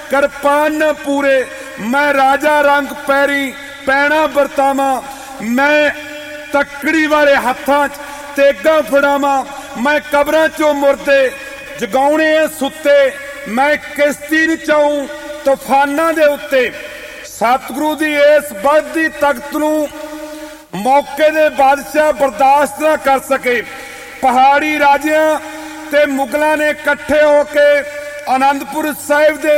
किरपान न पूरे, मैं राजा रंग पैरी पैना बरतावा, मैं तकड़ी वाले हत्थां च तेगा फड़ावा, मैं कबरां चों मुरदे जगाउणे सुत्ते, मैं किश्ती नचाऊं तूफानां दे उत्ते। सतगुरु दी इस बढ़दी तख्त नूं मौके दे बादशाह बर्दाश्त ना कर सके। पहाड़ी राजियां ते मुगलों ने इकट्ठे होके आनंदपुर साहिब दे